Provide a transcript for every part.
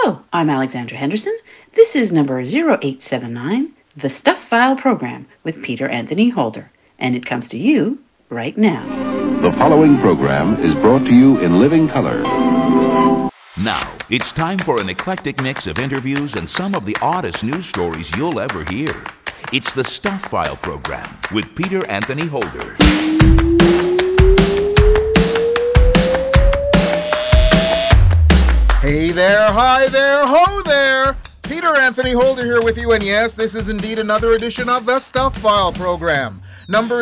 Hello, I'm Alexandra Henderson. This is number 0879, the Stuff File program with Peter Anthony Holder, and it comes to you right now. The following program is brought to you in living color. Now, it's time for an eclectic mix of interviews and some of the oddest news stories you'll ever hear. It's the Stuff File program with Peter Anthony Holder. Hey there, hi there, ho there! Peter Anthony Holder here with you, and yes, this is indeed another edition of the Stuff File program, number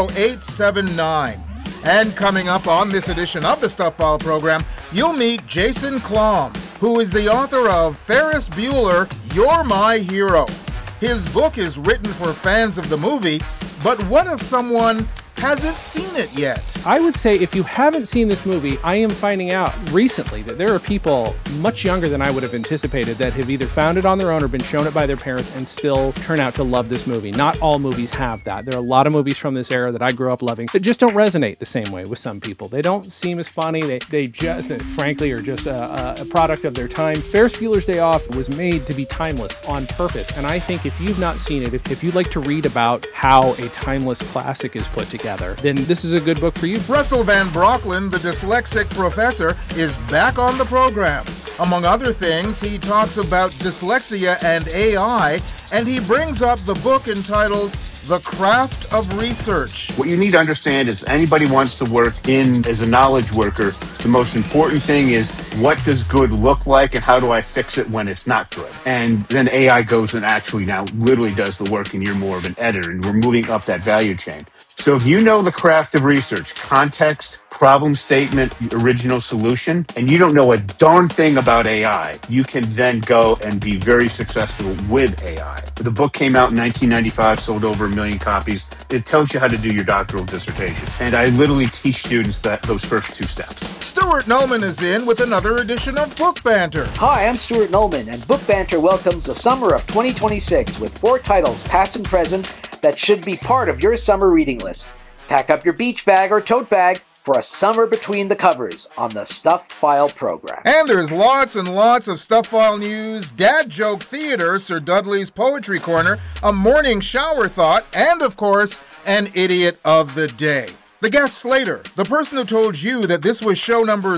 0879. And coming up on this edition of the Stuff File program, you'll meet Jason Klamm, who is the author of Ferris Bueller, You're My Hero. His book is written for fans of the movie, but what if someone hasn't seen it yet? I would say if you haven't seen this movie, I am finding out recently that there are people much younger than I would have anticipated that have either found it on their own or been shown it by their parents and still turn out to love this movie. Not all movies have that. There are a lot of movies from this era that I grew up loving that just don't resonate the same way with some people. They don't seem as funny. They just, frankly, are just a product of their time. Ferris Bueller's Day Off was made to be timeless on purpose, and I think if you've not seen it, if you'd like to read about how a timeless classic is put together, then this is a good book for you. Russell Van Brocklin, the dyslexic professor, is back on the program. Among other things, he talks about dyslexia and AI, and he brings up the book entitled The Craft of Research. What you need to understand is anybody wants to work as a knowledge worker, the most important thing is what does good look like and how do I fix it when it's not good? And then AI goes and actually now literally does the work and you're more of an editor and we're moving up that value chain. So if you know the craft of research, context, problem statement, original solution, and you don't know a darn thing about AI, you can then go and be very successful with AI. The book came out in 1995, sold over 1 million copies. It tells you how to do your doctoral dissertation. And I literally teach students those first 2 steps. Stuart Nollman is in with another edition of Book Banter. Hi, I'm Stuart Nollman, and Book Banter welcomes the summer of 2026 with 4 titles, past and present, that should be part of your summer reading list. Pack up your beach bag or tote bag for a summer between the covers on the Stuff File program. And there's lots and lots of Stuff File news, dad joke theater, Sir Dudley's Poetry Corner, a morning shower thought, and of course, an idiot of the day. The guest slater, the person who told you that this was show number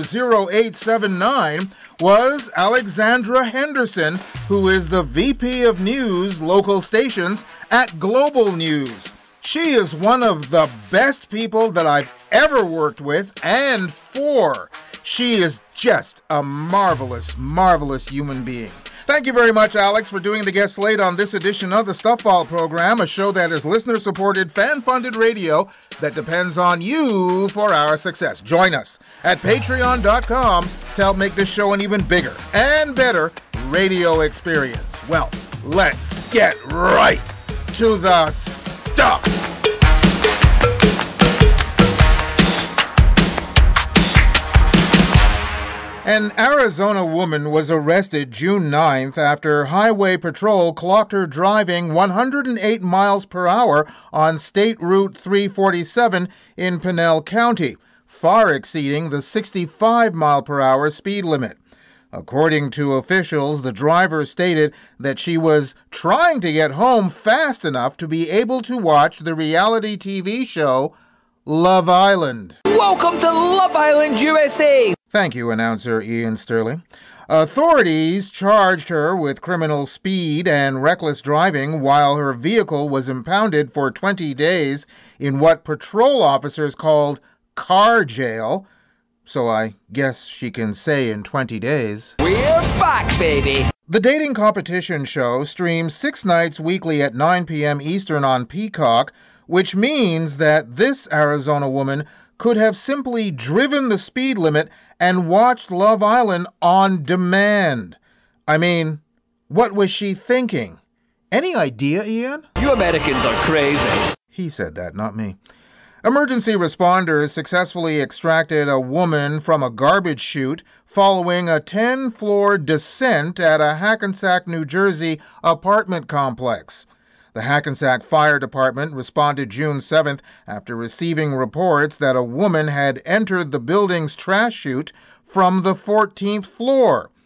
0879, was Alexandra Henderson, who is the VP of News Local Stations at Global News. She is one of the best people that I've ever worked with and for. She is just a marvelous, marvelous human being. Thank you very much, Alex, for doing the guest slate on this edition of the Stuff File program, a show that is listener-supported, fan-funded radio that depends on you for our success. Join us at patreon.com to help make this show an even bigger and better radio experience. Well, let's get right to the stuff. An Arizona woman was arrested June 9th after Highway Patrol clocked her driving 108 miles per hour on State Route 347 in Pinal County, far exceeding the 65 mile per hour speed limit. According to officials, the driver stated that she was trying to get home fast enough to be able to watch the reality TV show Love Island. Welcome to Love Island, USA! Thank you, announcer Ian Sterling. Authorities charged her with criminal speed and reckless driving while her vehicle was impounded for 20 days in what patrol officers called car jail. So I guess she can say in 20 days. We're back, baby! The dating competition show streams 6 nights weekly at 9 p.m. Eastern on Peacock, which means that this Arizona woman could have simply driven the speed limit and watched Love Island on demand. I mean, what was she thinking? Any idea, Ian? You Americans are crazy. He said that, not me. Emergency responders successfully extracted a woman from a garbage chute following a 10-floor descent at a Hackensack, New Jersey apartment complex. The Hackensack Fire Department responded June 7th after receiving reports that a woman had entered the building's trash chute from the 14th floor.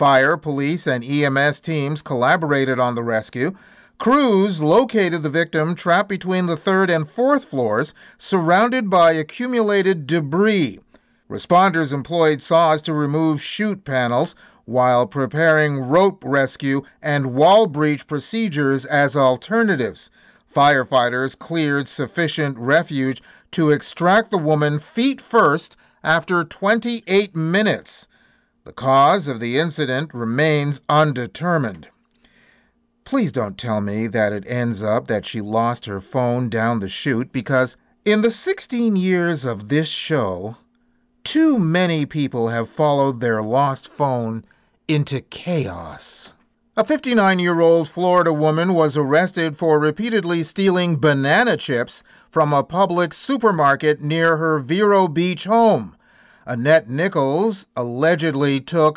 Fire, police, and EMS teams collaborated on the rescue. Crews located the victim trapped between the third and fourth floors, surrounded by accumulated debris. Responders employed saws to remove chute panels while preparing rope rescue and wall breach procedures as alternatives. Firefighters cleared sufficient refuge to extract the woman feet first after 28 minutes. The cause of the incident remains undetermined. Please don't tell me that it ends up that she lost her phone down the chute, because in the 16 years of this show, too many people have followed their lost phone into chaos. A 59-year-old Florida woman was arrested for repeatedly stealing banana chips from a Publix supermarket near her Vero Beach home. Annette Nichols allegedly took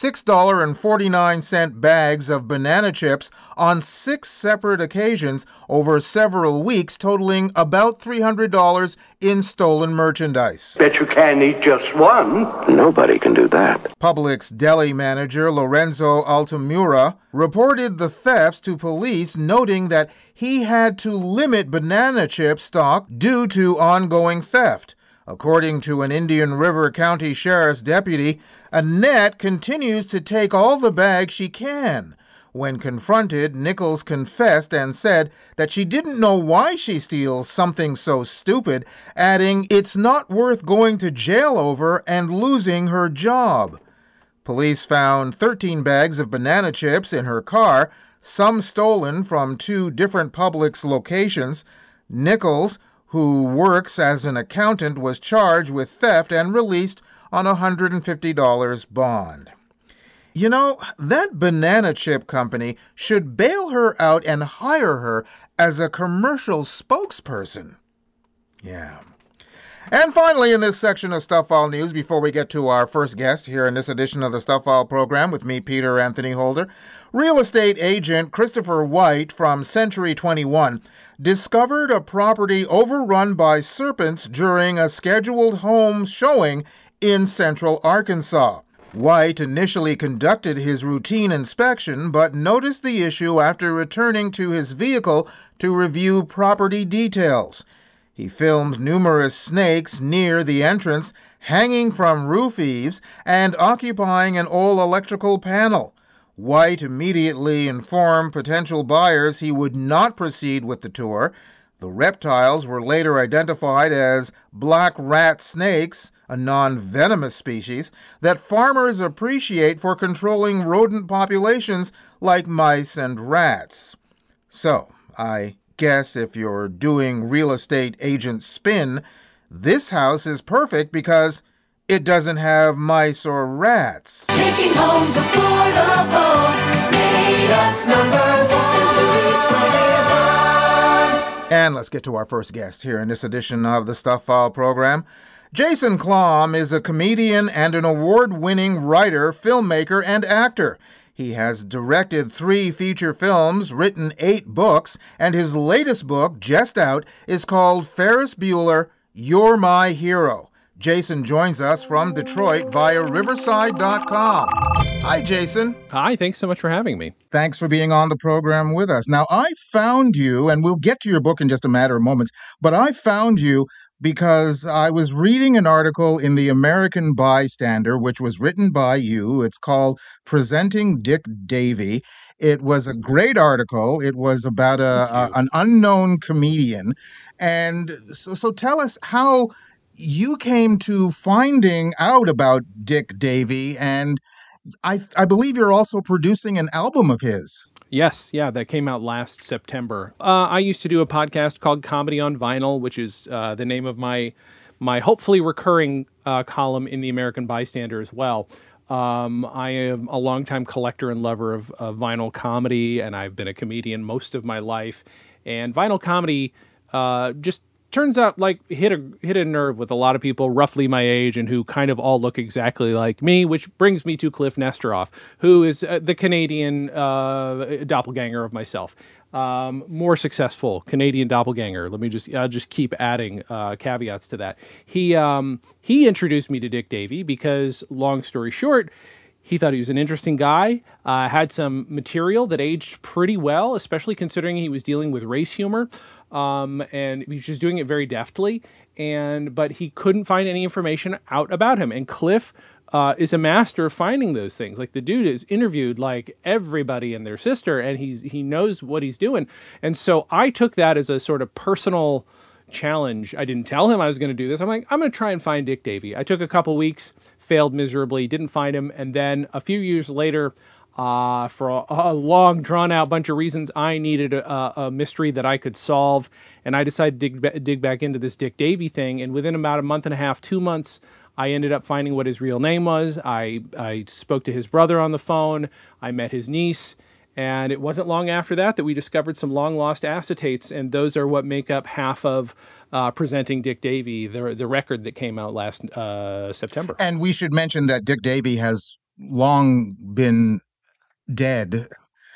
$6.49 bags of banana chips on 6 separate occasions over several weeks, totaling about $300 in stolen merchandise. Bet you can't eat just one. Nobody can do that. Publix deli manager Lorenzo Altamura reported the thefts to police, noting that he had to limit banana chip stock due to ongoing theft. According to an Indian River County Sheriff's deputy, Annette continues to take all the bags she can. When confronted, Nichols confessed and said that she didn't know why she steals something so stupid, adding, "It's not worth going to jail over and losing her job." Police found 13 bags of banana chips in her car, some stolen from 2 different Publix locations. Nichols, who works as an accountant, was charged with theft and released on a $150 bond. You know, that banana chip company should bail her out and hire her as a commercial spokesperson. Yeah. And finally, in this section of Stuff File News, before we get to our first guest here in this edition of the Stuff File program with me, Peter Anthony Holder, real estate agent Christopher White from Century 21 discovered a property overrun by serpents during a scheduled home showing in central Arkansas. White initially conducted his routine inspection, but noticed the issue after returning to his vehicle to review property details. He filmed numerous snakes near the entrance, hanging from roof eaves and occupying an old electrical panel. White immediately informed potential buyers he would not proceed with the tour. The reptiles were later identified as black rat snakes, a non-venomous species that farmers appreciate for controlling rodent populations like mice and rats. So, I guess if you're doing real estate agent spin, this house is perfect because it doesn't have mice or rats. Making homes affordable made us number one. And let's get to our first guest here in this edition of the Stuff File program. Jason Klamm is a comedian and an award-winning writer, filmmaker, and actor. He has directed 3 feature films, written 8 books, and his latest book, just out, is called Ferris Bueller, You're My Hero. Jason joins us from Detroit via Riverside.com. Hi, Jason. Hi, thanks so much for having me. Thanks for being on the program with us. Now, I found you, and we'll get to your book in just a matter of moments, but I found you because I was reading an article in the American Bystander, which was written by you. It's called Presenting Dick Davey. It was a great article. It was about an unknown comedian. And so tell us how you came to finding out about Dick Davey, and I believe you're also producing an album of his. Yes, yeah, that came out last September. I used to do a podcast called Comedy on Vinyl, which is the name of my hopefully recurring column in the American Bystander as well. I am a longtime collector and lover of vinyl comedy, and I've been a comedian most of my life. And vinyl comedy just turns out like hit a nerve with a lot of people roughly my age and who kind of all look exactly like me, which brings me to Cliff Nesteroff, who is the Canadian doppelganger of myself. More successful Canadian doppelganger. Let me just keep adding caveats to that. He introduced me to Dick Davey because, long story short, He thought he was an interesting guy, had some material that aged pretty well, especially considering he was dealing with race humor, and he was just doing it very deftly. But he couldn't find any information out about him. And Cliff is a master of finding those things. Like, the dude is interviewed like everybody and their sister, and he knows what he's doing. And so I took that as a sort of personal challenge. I didn't tell him I was going to do this. I'm like, I'm going to try and find Dick Davey. I took a couple weeks, failed miserably, didn't find him. And then a few years later, for a long, drawn-out bunch of reasons, I needed a mystery that I could solve. And I decided to dig back into this Dick Davey thing. And within about a month and a half, 2 months, I ended up finding what his real name was. I spoke to his brother on the phone. I met his niece. And it wasn't long after that we discovered some long-lost acetates, and those are what make up half of Presenting Dick Davey, the record that came out last September. And we should mention that Dick Davey has long been dead.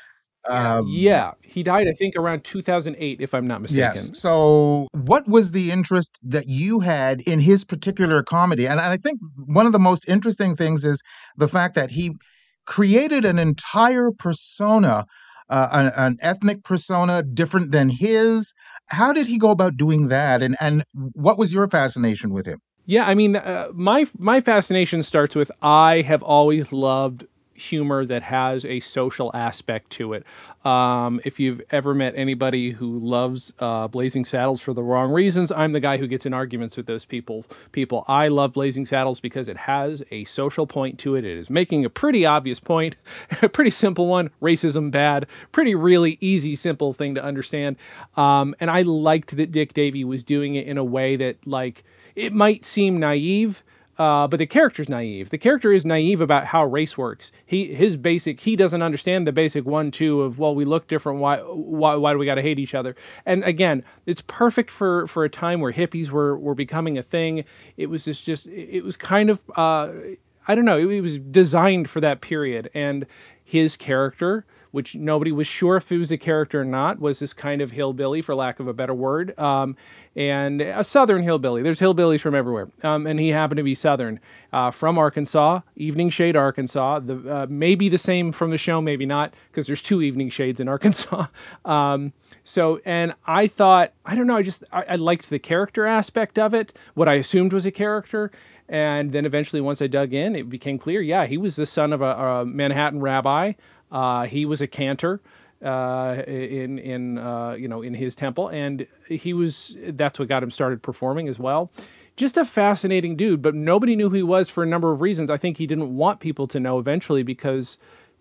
Yeah, he died, I think, around 2008, if I'm not mistaken. Yes. So what was the interest that you had in his particular comedy? And I think one of the most interesting things is the fact that he created an entire persona, an ethnic persona different than his. How did he go about doing that? And what was your fascination with him? Yeah, I mean, my fascination starts with, I have always loved humor that has a social aspect to it. If you've ever met anybody who loves Blazing Saddles for the wrong reasons, I'm the guy who gets in arguments with those people. I love Blazing Saddles because it has a social point to it. It is making a pretty obvious point, a pretty simple one, racism bad, pretty really easy, simple thing to understand. And I liked that Dick Davey was doing it in a way that, like, it might seem naive, but the character's naive. The character is naive about how race works. He doesn't understand the basic 1-2 of, well, we look different. Why do we got to hate each other? And again, it's perfect for a time where hippies were becoming a thing. It was it was kind of, I don't know, it was designed for that period. And his character, which nobody was sure if it was a character or not, was this kind of hillbilly, for lack of a better word, and a Southern hillbilly. There's hillbillies from everywhere, and he happened to be Southern, from Arkansas, Evening Shade, Arkansas. Maybe the same from the show, maybe not, because there's 2 Evening Shades in Arkansas. And I thought, I don't know, I liked the character aspect of it, what I assumed was a character. And then eventually, once I dug in, it became clear, yeah, he was the son of a Manhattan rabbi. He was a cantor in his temple, and that's what got him started performing as well. Just a fascinating dude, but nobody knew who he was for a number of reasons. I think he didn't want people to know eventually because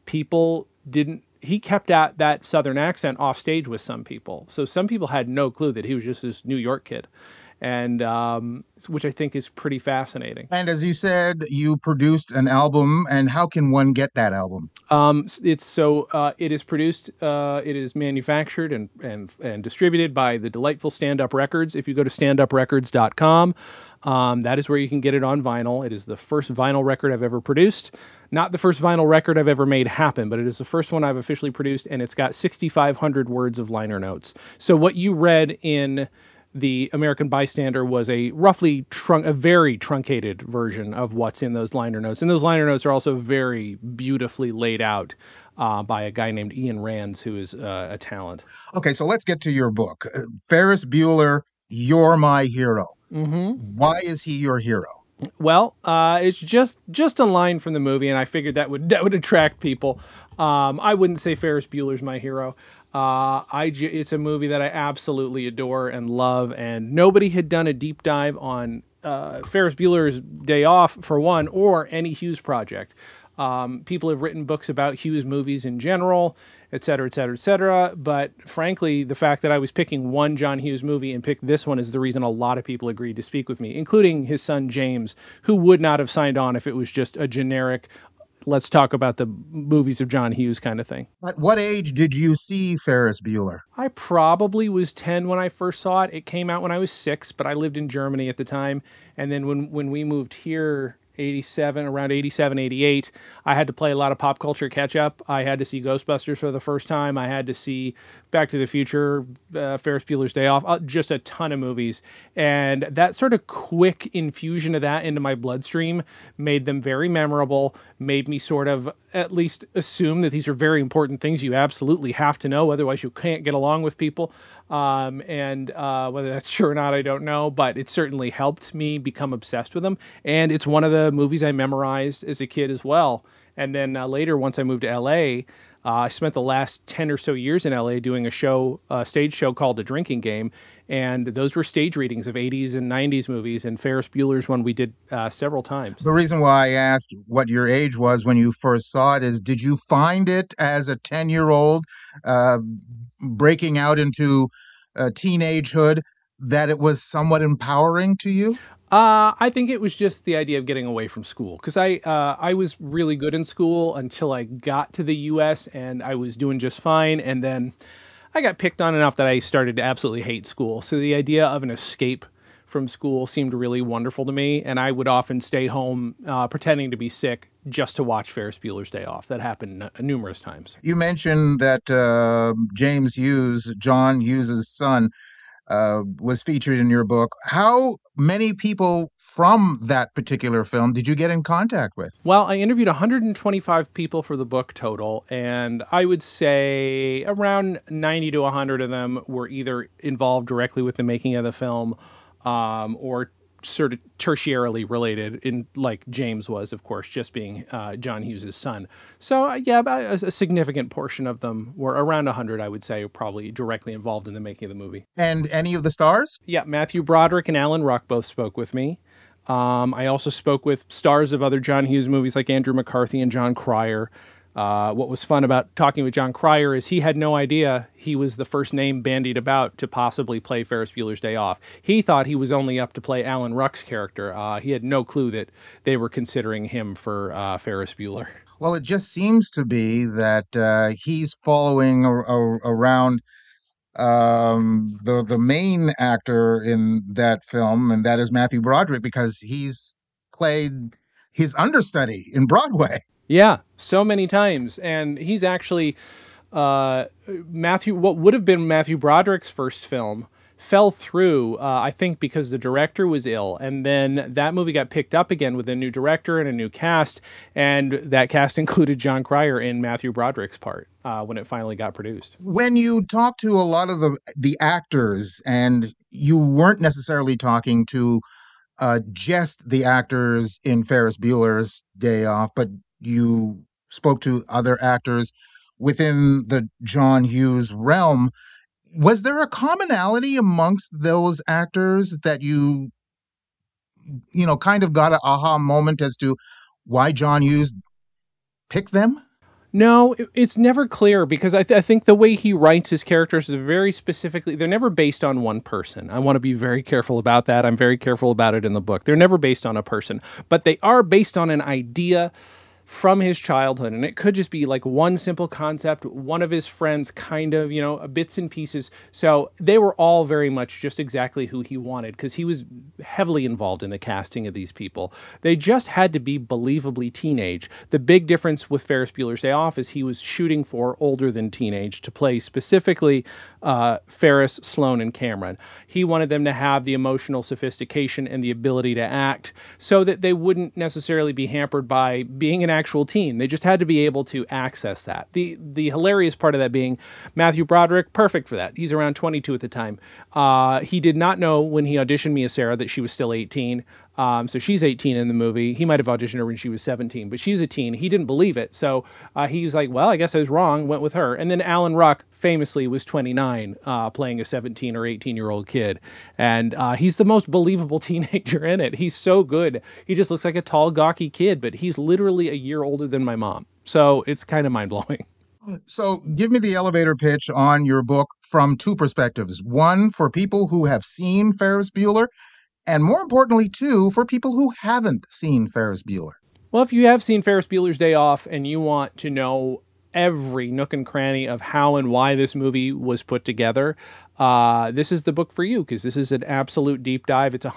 he kept that Southern accent off stage with some people. So some people had no clue that he was just this New York kid. And which I think is pretty fascinating. And as you said, you produced an album, and how can one get that album? It is produced, it is manufactured and distributed by the delightful Stand Up Records. If you go to standuprecords.com, that is where you can get it on vinyl. It is the first vinyl record I've ever produced. Not the first vinyl record I've ever made happen, but it is the first one I've officially produced, and it's got 6,500 words of liner notes. So what you read in The American Bystander was a very truncated version of what's in those liner notes. And those liner notes are also very beautifully laid out by a guy named Ian Rands, who is a talent. Okay, so let's get to your book. Ferris Bueller, You're My Hero. Mm-hmm. Why is he your hero? Well, it's just a line from the movie, and I figured that would attract people. I wouldn't say Ferris Bueller's my hero. It's a movie that I absolutely adore and love, and nobody had done a deep dive on Ferris Bueller's Day Off, for one, or any Hughes project. People have written books about Hughes movies in general, et cetera, et cetera, et cetera. But frankly, the fact that I was picking one John Hughes movie and picked this one is the reason a lot of people agreed to speak with me, including his son James, who would not have signed on if it was just a generic, let's talk about the movies of John Hughes kind of thing. At what age did you see Ferris Bueller? I probably was 10 when I first saw it. It came out when I was 6, but I lived in Germany at the time. And then when we moved here, around 87, 88, I had to play a lot of pop culture catch up. I had to see Ghostbusters for the first time. I had to see Back to the Future, Ferris Bueller's Day Off, just a ton of movies. And that sort of quick infusion of that into my bloodstream made them very memorable, made me sort of at least assume that these are very important things you absolutely have to know, otherwise you can't get along with people. And whether that's true or not, I don't know, but it certainly helped me become obsessed with them. And it's one of the movies I memorized as a kid as well. And then later, once I moved to LA, I spent the last 10 or so years in LA doing a stage show called The Drinking Game. And those were stage readings of 80s and 90s movies. And Ferris Bueller's one we did several times. The reason why I asked what your age was when you first saw it is, did you find it as a 10-year-old breaking out into teenagehood that it was somewhat empowering to you? I think it was just the idea of getting away from school, because I was really good in school until I got to the U.S. and I was doing just fine. And then I got picked on enough that I started to absolutely hate school. So the idea of an escape from school seemed really wonderful to me. And I would often stay home pretending to be sick just to watch Ferris Bueller's Day Off. That happened numerous times. You mentioned that James Hughes, John Hughes' son, was featured in your book. How many people from that particular film did you get in contact with? Well, I interviewed 125 people for the book total, and I would say around 90 to 100 of them were either involved directly with the making of the film or sort of tertiarily related, in like James was, of course, just being John Hughes' son. So yeah, about a significant portion of them were around 100, I would say, probably directly involved in the making of the movie. And any of the stars? Yeah, Matthew Broderick and Alan Ruck both spoke with me. I also spoke with stars of other John Hughes movies like Andrew McCarthy and John Cryer. What was fun about talking with John Cryer is he had no idea he was the first name bandied about to possibly play Ferris Bueller's Day Off. He thought he was only up to play Alan Ruck's character. He had no clue that they were considering him for Ferris Bueller. Well, it just seems to be that he's following around the main actor in that film, and that is Matthew Broderick, because he's played his understudy in Broadway. Yeah, so many times. And he's actually, what would have been Matthew Broderick's first film fell through, I think, because the director was ill. And then that movie got picked up again with a new director and a new cast. And that cast included John Cryer in Matthew Broderick's part when it finally got produced. When you talk to a lot of the actors, and you weren't necessarily talking to just the actors in Ferris Bueller's Day Off, but you spoke to other actors within the John Hughes realm, was there a commonality amongst those actors that you kind of got an aha moment as to why John Hughes picked them? No, it's never clear, because I think the way he writes his characters is very specifically, they're never based on one person. I want to be very careful about that. I'm very careful about it in the book. They're never based on a person, but they are based on an idea from his childhood. And it could just be like one simple concept, one of his friends, kind of, bits and pieces. So they were all very much just exactly who he wanted, because he was heavily involved in the casting of these people. They just had to be believably teenage. The big difference with Ferris Bueller's Day Off is he was shooting for older than teenage to play specifically Ferris, Sloane, and Cameron. He wanted them to have the emotional sophistication and the ability to act so that they wouldn't necessarily be hampered by being an actual teen. They just had to be able to access that. The hilarious part of that being Matthew Broderick, perfect for that. He's around 22 at the time. He did not know when he auditioned Mia Sara that she was still 18. So she's 18 in the movie. He might have auditioned her when she was 17, but she's a teen. He didn't believe it. So he's like, well, I guess I was wrong, went with her. And then Alan Ruck famously was 29, playing a 17 or 18-year-old kid. And he's the most believable teenager in it. He's so good. He just looks like a tall, gawky kid, but he's literally a year older than my mom. So it's kind of mind-blowing. So give me the elevator pitch on your book from two perspectives. One, for people who have seen Ferris Bueller, and more importantly, two, for people who haven't seen Ferris Bueller. Well, if you have seen Ferris Bueller's Day Off and you want to know every nook and cranny of how and why this movie was put together, this is the book for you, because this is an absolute deep dive. It's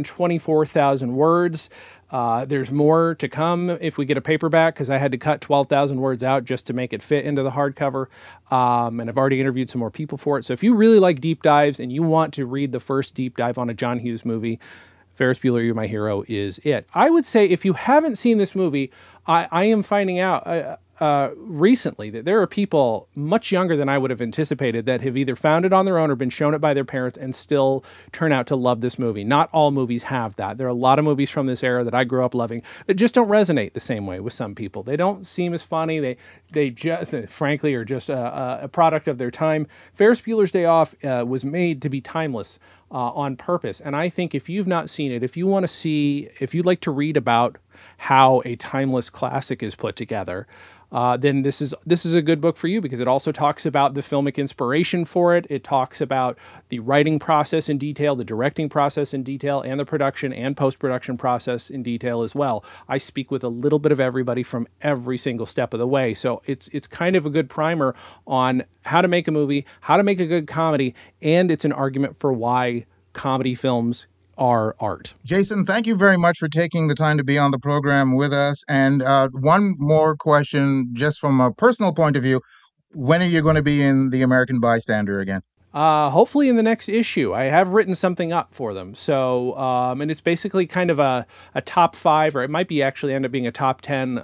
124,000 words. There's more to come if we get a paperback, because I had to cut 12,000 words out just to make it fit into the hardcover. And I've already interviewed some more people for it. So if you really like deep dives and you want to read the first deep dive on a John Hughes movie, Ferris Bueller, You're My Hero is it. I would say if you haven't seen this movie, I am finding out recently that there are people much younger than I would have anticipated that have either found it on their own or been shown it by their parents and still turn out to love this movie. Not all movies have that. There are a lot of movies from this era that I grew up loving that just don't resonate the same way with some people. They don't seem as funny. They just, frankly, are just a product of their time. Ferris Bueller's Day Off was made to be timeless on purpose. And I think if you've not seen it, if you want to see, if you'd like to read about how a timeless classic is put together, then this is a good book for you, because it also talks about the filmic inspiration for it. It talks about the writing process in detail, the directing process in detail, and the production and post-production process in detail as well. I speak with a little bit of everybody from every single step of the way. So it's kind of a good primer on how to make a movie, how to make a good comedy, and it's an argument for why comedy films are art. Jason, thank you very much for taking the time to be on the program with us. And one more question, just from a personal point of view. When are you going to be in The American Bystander again? Hopefully in the next issue. I have written something up for them. So, and it's basically kind of a top 5, or it might be actually end up being a top 10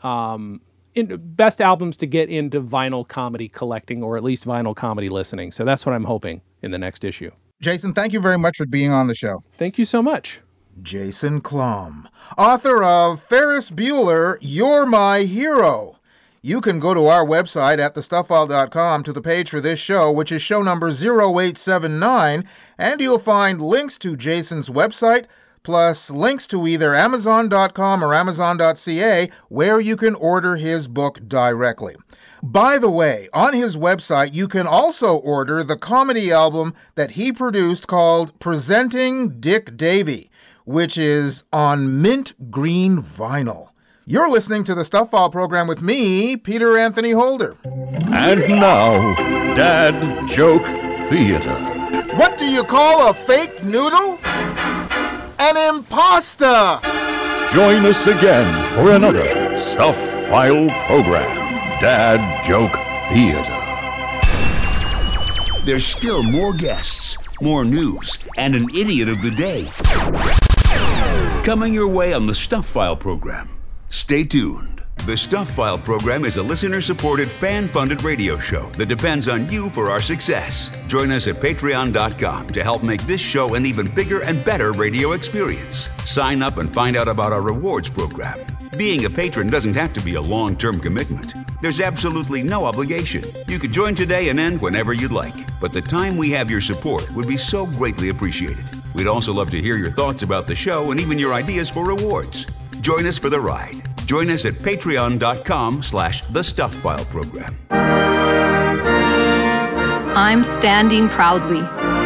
best albums to get into vinyl comedy collecting, or at least vinyl comedy listening. So that's what I'm hoping in the next issue. Jason, thank you very much for being on the show. Thank you so much. Jason Klum, author of Ferris Bueller, You're My Hero. You can go to our website at thestufffile.com to the page for this show, which is show number 0879, and you'll find links to Jason's website, plus links to either Amazon.com or Amazon.ca, where you can order his book directly. By the way, on his website, you can also order the comedy album that he produced called Presenting Dick Davey, which is on mint green vinyl. You're listening to the Stuff File program with me, Peter Anthony Holder. And now, Dad Joke Theater. What do you call a fake noodle? An imposter! Join us again for another Stuff File program. Dad Joke Theater. There's still more guests, more news, and an idiot of the day coming your way on the Stuff File program. Stay tuned. The Stuff File program is a listener-supported, fan-funded radio show that depends on you for our success. Join us at patreon.com to help make this show an even bigger and better radio experience. Sign up and find out about our rewards program. Being a patron doesn't have to be a long-term commitment. There's absolutely no obligation. You could join today and end whenever you'd like. But the time we have your support would be so greatly appreciated. We'd also love to hear your thoughts about the show and even your ideas for rewards. Join us for the ride. Join us at patreon.com/thestuffileprogram. I'm standing proudly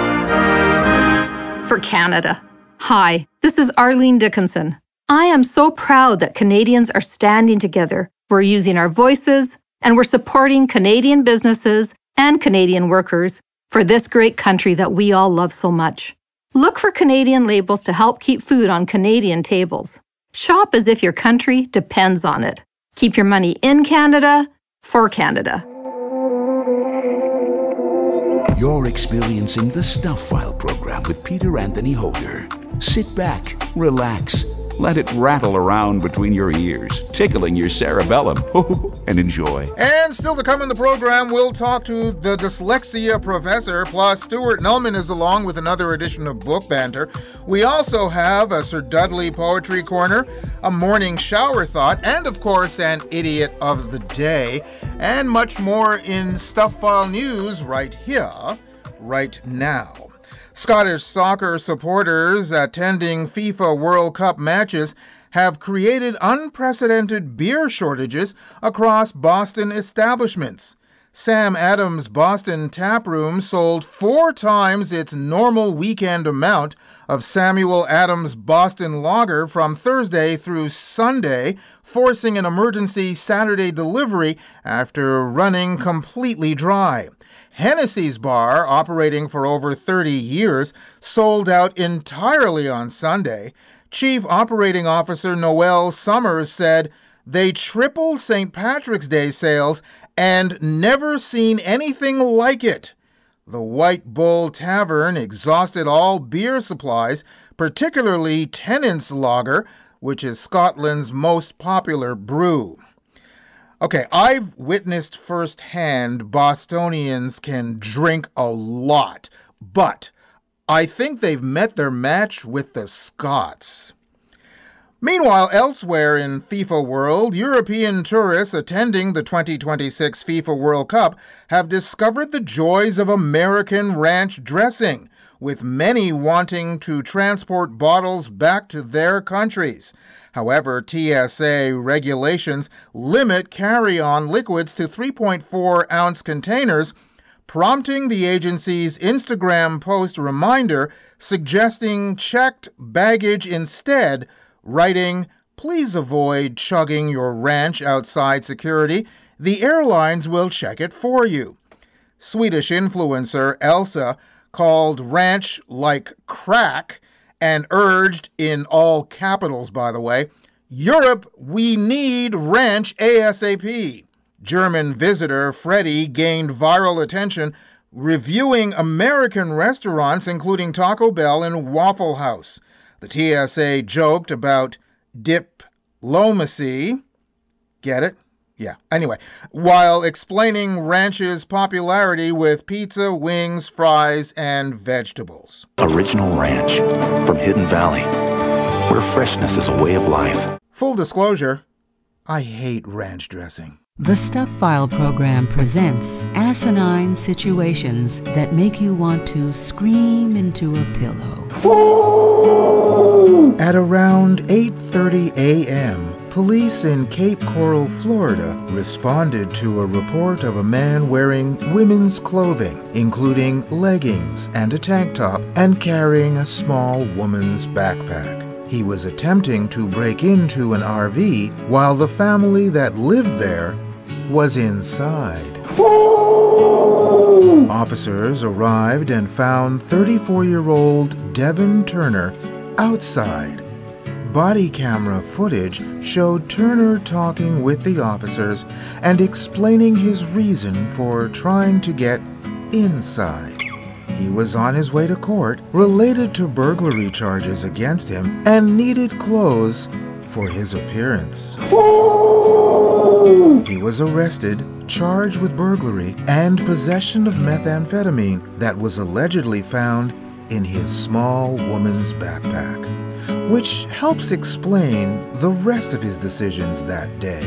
for Canada. Hi, this is Arlene Dickinson. I am so proud that Canadians are standing together. We're using our voices, and we're supporting Canadian businesses and Canadian workers for this great country that we all love so much. Look for Canadian labels to help keep food on Canadian tables. Shop as if your country depends on it. Keep your money in Canada, for Canada. You're experiencing the Stuff File program with Peter Anthony Holder. Sit back, relax, let it rattle around between your ears, tickling your cerebellum, and enjoy. And still to come in the program, we'll talk to the dyslexia professor, plus Stuart Nullman is along with another edition of Book Banter. We also have a Sir Dudley Poetry Corner, a morning shower thought, and of course an idiot of the day, and much more in Stuff File news right here, right now. Scottish soccer supporters attending FIFA World Cup matches have created unprecedented beer shortages across Boston establishments. Sam Adams' Boston Taproom sold 4 times its normal weekend amount of Samuel Adams Boston Lager from Thursday through Sunday, forcing an emergency Saturday delivery after running completely dry. Hennessy's Bar, operating for over 30 years, sold out entirely on Sunday. Chief Operating Officer Noel Summers said, "They tripled St. Patrick's Day sales and never seen anything like it." The White Bull Tavern exhausted all beer supplies, particularly Tennent's Lager, which is Scotland's most popular brew. Okay, I've witnessed firsthand Bostonians can drink a lot, but I think they've met their match with the Scots. Meanwhile, elsewhere in FIFA World, European tourists attending the 2026 FIFA World Cup have discovered the joys of American ranch dressing, with many wanting to transport bottles back to their countries. However, TSA regulations limit carry-on liquids to 3.4-ounce containers, prompting the agency's Instagram post reminder suggesting checked baggage instead, writing, "Please avoid chugging your ranch outside security. The airlines will check it for you." Swedish influencer Elsa called ranch like crack and urged, in all capitals by the way, "Europe, we need ranch ASAP." German visitor Freddie gained viral attention reviewing American restaurants including Taco Bell and Waffle House. The TSA joked about diplomacy. Get it? Yeah. Anyway, while explaining ranch's popularity with pizza, wings, fries, and vegetables. Original Ranch from Hidden Valley, where freshness is a way of life. Full disclosure, I hate ranch dressing. The Stuff File program presents asinine situations that make you want to scream into a pillow. At around 8:30 a.m., police in Cape Coral, Florida, responded to a report of a man wearing women's clothing, including leggings and a tank top, and carrying a small woman's backpack. He was attempting to break into an RV while the family that lived there was inside. Officers arrived and found 34-year-old Devin Turner outside. Body camera footage showed Turner talking with the officers and explaining his reason for trying to get inside. He was on his way to court related to burglary charges against him and needed clothes for his appearance. He was arrested, charged with burglary and possession of methamphetamine that was allegedly found in his small woman's backpack, which helps explain the rest of his decisions that day.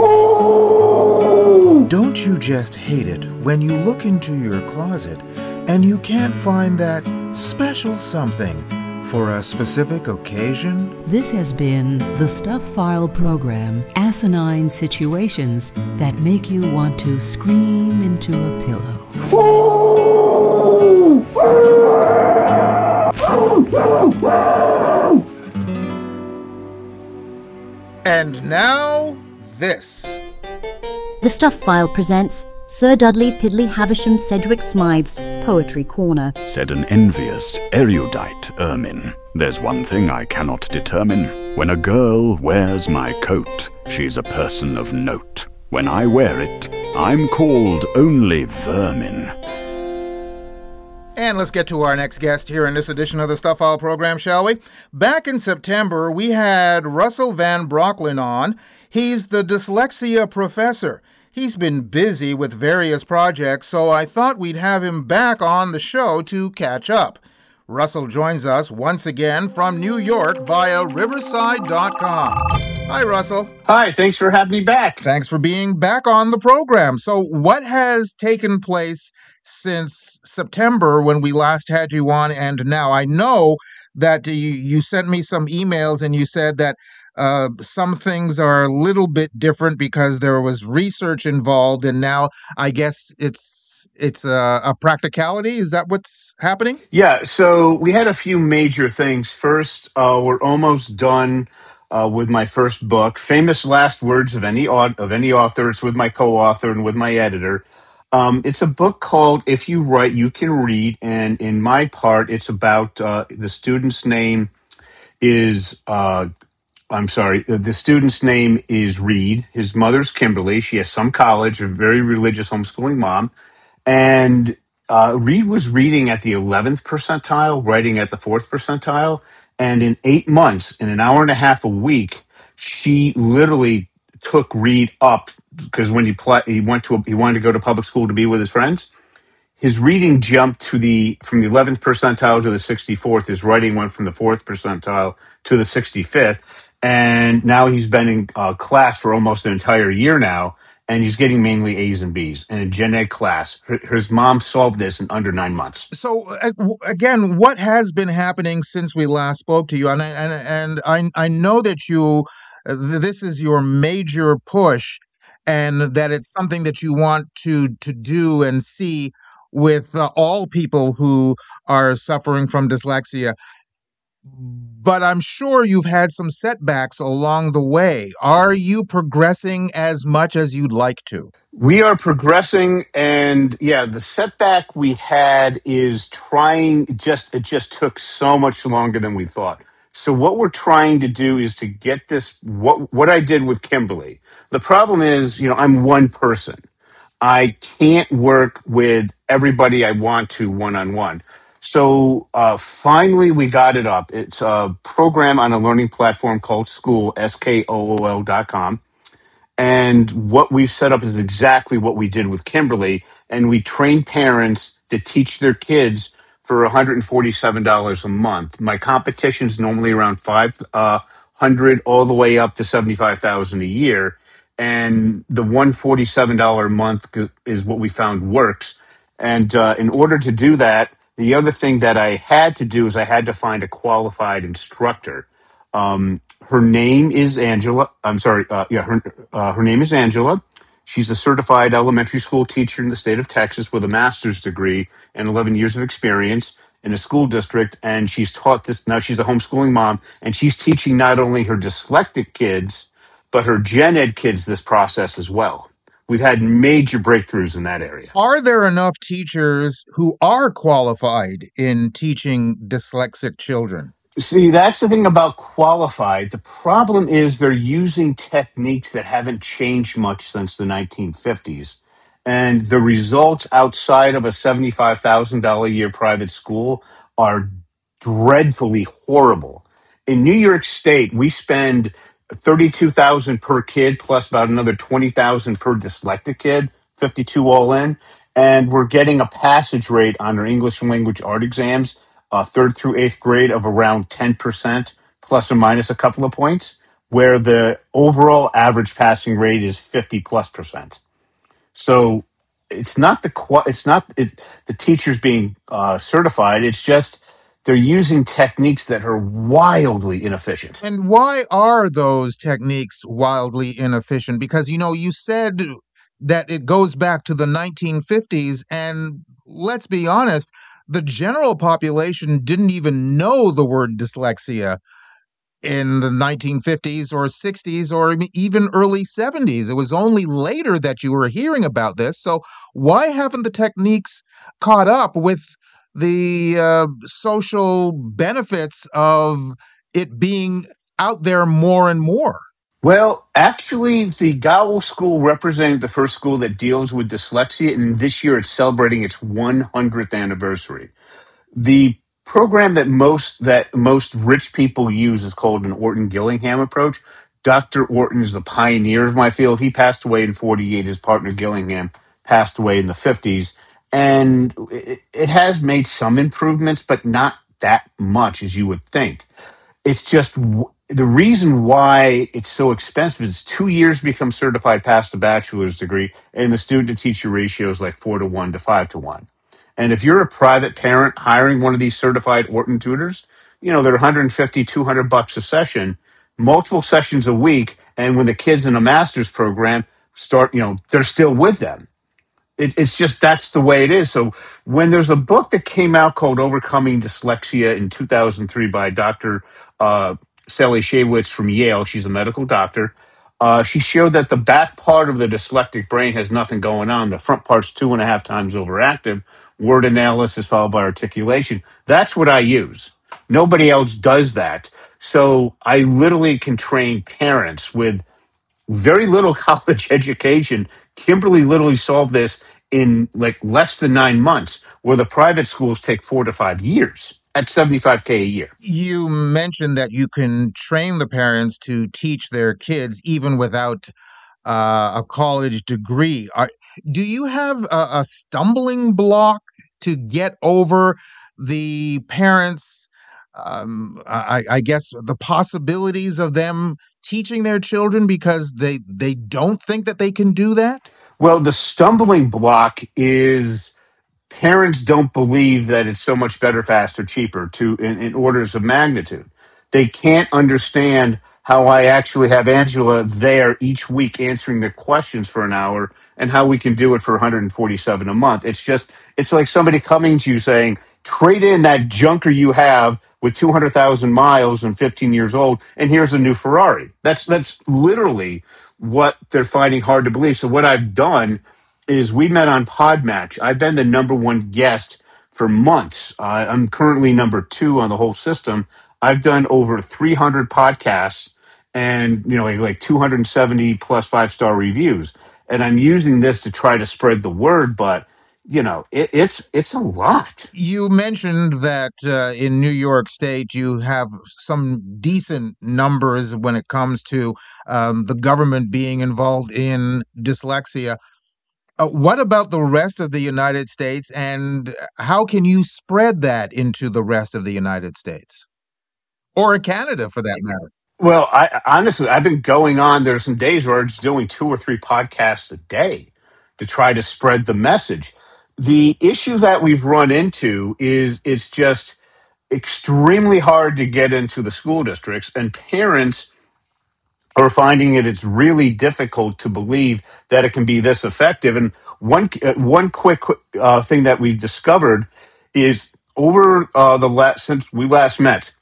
Don't you just hate it when you look into your closet and you can't find that special something for a specific occasion? This has been the Stuff File program, asinine situations that make you want to scream into a pillow. And now, this. The Stuff File presents Sir Dudley Piddly Havisham Sedgwick Smythe's Poetry Corner. Said an envious, erudite ermine, "There's one thing I cannot determine. When a girl wears my coat, she's a person of note. When I wear it, I'm called only vermin." And let's get to our next guest here in this edition of the Stuff File program, shall we? Back in September, we had Russell Van Brocklin on. He's the dyslexia professor. He's been busy with various projects, so I thought we'd have him back on the show to catch up. Russell joins us once again from New York via Riverside.com. Hi, Russell. Hi, thanks for having me back. Thanks for being back on the program. So what has taken place since September when we last had you on and now? I know that you sent me some emails and you said that some things are a little bit different because there was research involved, and now I guess it's a practicality. Is that what's happening? Yeah, so we had a few major things. First, we're almost done with my first book, Famous Last Words of Any Author. It's with my co-author and with my editor. It's a book called If You Write, You Can Read, and in my part, it's about the student's name is... the student's name is Reed. His mother's Kimberly. She has some college, a very religious homeschooling mom. And Reed was reading at the 11th percentile, writing at the 4th percentile. And in 8 months, in an hour and a half a week, she literally took Reed up because when he wanted to go to public school to be with his friends. His reading jumped from the 11th percentile to the 64th. His writing went from the 4th percentile to the 65th. And now he's been in class for almost an entire year now, and he's getting mainly A's and B's in a gen ed class. His mom solved this in under 9 months. So again, what has been happening since we last spoke to you? And I know that this is your major push, and that it's something that you want to do and see with all people who are suffering from dyslexia. But I'm sure you've had some setbacks along the way. Are you progressing as much as you'd like to? We are progressing, and yeah, the setback we had is it just took so much longer than we thought. So what we're trying to do is to get this, what I did with Kimberly. The problem is, I'm one person. I can't work with everybody I want to one-on-one. So finally we got it up. It's a program on a learning platform called Skool, SKOOL.com. And what we've set up is exactly what we did with Kimberly. And we train parents to teach their kids for $147 a month. My competition is normally around 500 all the way up to 75,000 a year. And the $147 a month is what we found works. And in order to do that, the other thing that I had to do is I had to find a qualified instructor. Her name is Angela. I'm sorry. Her name is Angela. She's a certified elementary school teacher in the state of Texas with a master's degree and 11 years of experience in a school district. And she's taught this. Now she's a homeschooling mom, and she's teaching not only her dyslexic kids, but her gen ed kids this process as well. We've had major breakthroughs in that area. Are there enough teachers who are qualified in teaching dyslexic children? See, that's the thing about qualified. The problem is they're using techniques that haven't changed much since the 1950s. And the results outside of a $75,000 a year private school are dreadfully horrible. In New York State, we spend $32,000 per kid plus about another $20,000 per dyslexic kid, 52 all in, and we're getting a passage rate on our English language art exams, 3rd through 8th grade, of around 10%, plus or minus a couple of points, where the overall average passing rate is 50+%. So it's not the teachers being certified. It's just they're using techniques that are wildly inefficient. And why are those techniques wildly inefficient? Because, you said that it goes back to the 1950s, and let's be honest, the general population didn't even know the word dyslexia in the 1950s or 60s or even early 70s. It was only later that you were hearing about this. So why haven't the techniques caught up with the social benefits of it being out there more and more? Well, actually, the Gowell School represented the first school that deals with dyslexia, and this year it's celebrating its 100th anniversary. The program that most rich people use is called an Orton-Gillingham approach. Dr. Orton is the pioneer of my field. He passed away in 1948. His partner Gillingham passed away in the 1950s. And it has made some improvements, but not that much as you would think. It's just the reason why it's so expensive is 2 years to become certified past a bachelor's degree, and the student-to-teacher ratio is like 4-to-1 to 5-to-1. And if you're a private parent hiring one of these certified Orton tutors, they're $150, $200 a session, multiple sessions a week. And when the kids in a master's program start, they're still with them. It's just that's the way it is. So when there's a book that came out called Overcoming Dyslexia in 2003 by Dr. Sally Shaywitz from Yale, she's a medical doctor, she showed that the back part of the dyslexic brain has nothing going on. The front part's 2.5 times overactive. Word analysis followed by articulation. That's what I use. Nobody else does that. So I literally can train parents with very little college education. Kimberly literally solved this in like less than 9 months, where the private schools take 4 to 5 years at $75K a year. You mentioned that you can train the parents to teach their kids even without a college degree. Do you have a stumbling block to get over the parents? I guess the possibilities of them teaching their children because they don't think that they can do that? Well, the stumbling block is parents don't believe that it's so much better, faster, cheaper in orders of magnitude. They can't understand how I actually have Angela there each week answering their questions for an hour and how we can do it for 147 a month. It's like somebody coming to you saying, trade in that junker you have with 200,000 miles and 15 years old, and here's a new Ferrari. That's literally what they're finding hard to believe. So what I've done is we met on Podmatch. I've been the number one guest for months. I'm currently number 2 on the whole system. I've done over 300 podcasts and like 270 plus 5-star reviews. And I'm using this to try to spread the word, but it's a lot. You mentioned that in New York State you have some decent numbers when it comes to the government being involved in dyslexia. What about the rest of the United States, and how can you spread that into the rest of the United States? Or Canada, for that matter? Well, I've been going on. There's some days where I'm just doing 2 or 3 podcasts a day to try to spread the message. The issue that we've run into is it's just extremely hard to get into the school districts, and parents are finding it's really difficult to believe that it can be this effective. And one quick thing that we've discovered is over since we last met,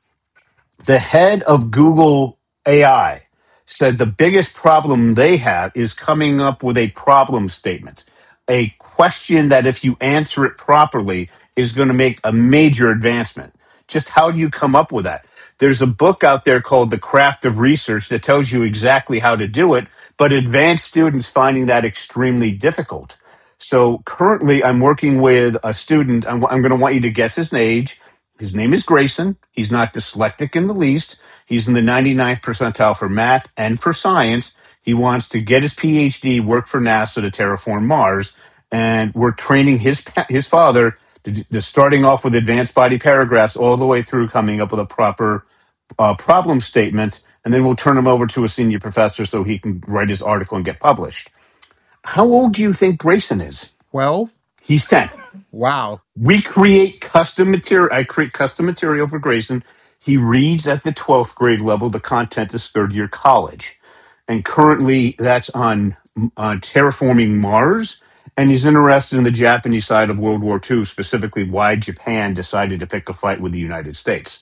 the head of Google AI said the biggest problem they have is coming up with a problem statement, a question that if you answer it properly is going to make a major advancement. Just how do you come up with that? There's a book out there called The Craft of Research that tells you exactly how to do it, but advanced students finding that extremely difficult. So currently I'm working with a student. I'm going to want you to guess his age. His name is Grayson. He's not dyslexic in the least. He's in the 99th percentile for math and for science. He wants to get his PhD, work for NASA to terraform Mars. And we're training his father to starting off with advanced body paragraphs all the way through coming up with a proper problem statement. And then we'll turn him over to a senior professor so he can write his article and get published. How old do you think Grayson is? 12? He's 10. Wow. We create custom material. I create custom material for Grayson. He reads at the 12th grade level. The content is third year college. And currently that's on terraforming Mars. And he's interested in the Japanese side of World War II, specifically why Japan decided to pick a fight with the United States.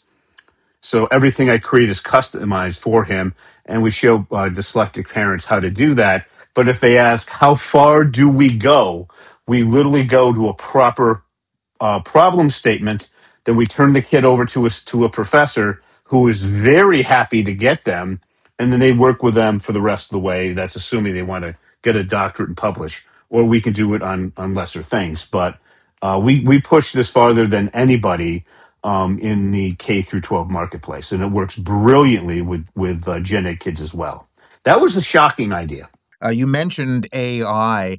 So everything I create is customized for him. And we show dyslexic parents how to do that. But if they ask, how far do we go? We literally go to a proper problem statement. Then we turn the kid over to a professor who is very happy to get them, and then they work with them for the rest of the way. That's assuming they want to get a doctorate and publish, or we can do it on lesser things. But we push this farther than anybody in the K through 12 marketplace, and it works brilliantly with Gen Ed kids as well. That was a shocking idea. You mentioned AI.